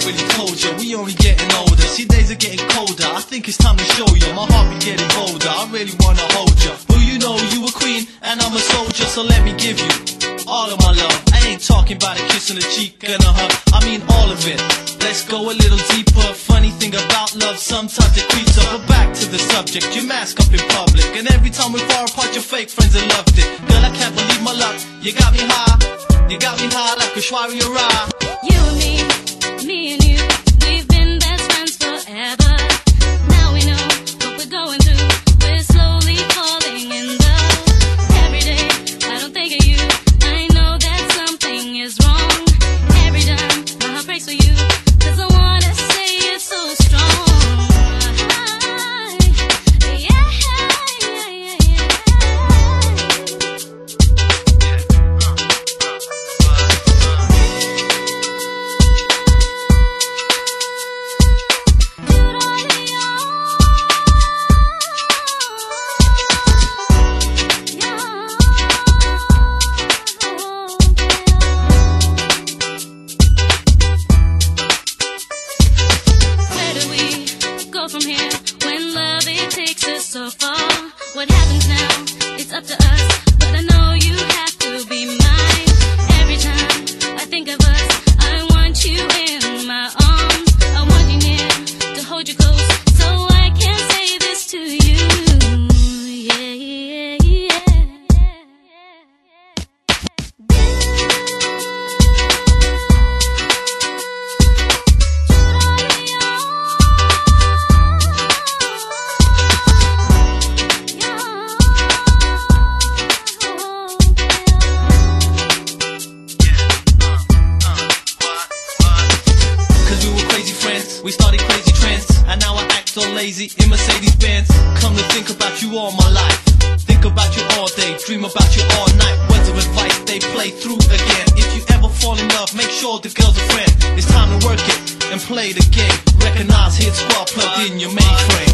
really told you, we only getting older. See, days are getting colder, I think it's time to show you. My heart be getting bolder, I really wanna hold you. Well, you know you a queen, and I'm a soldier, so let me give you all of my love. I ain't talking about a kiss on the cheek and a hug, I mean all of it. Let's go a little deeper. Funny thing about love, sometimes it creeps up. But back to the subject, you mask up in public, and every time we're far apart, your fake friends have loved it. Girl, I can't believe my luck, you got me high like a Shwari Ra. You and me and you, we've been best friends forever. Now we know what we're going through, we're slowly falling in love. Every day, I don't think of you, I know that something is wrong. Every time, my heart breaks for you, 'cause I wanna say it's so strong. From here, when love it takes us so far, what happens now, it's up to us, but I know you have to be mine. Every time I think of us, I want you in my arms, I want you near, to hold you close, so I can say this to you. Yeah, yeah, yeah. We started crazy trends, and now I act so lazy in Mercedes-Benz. Come to think about you all my life, think about you all day, dream about you all night. Words of advice, they play through again. If you ever fall in love, make sure the girl's a friend. It's time to work it and play the game. Recognize hit squad plugged in your mainframe.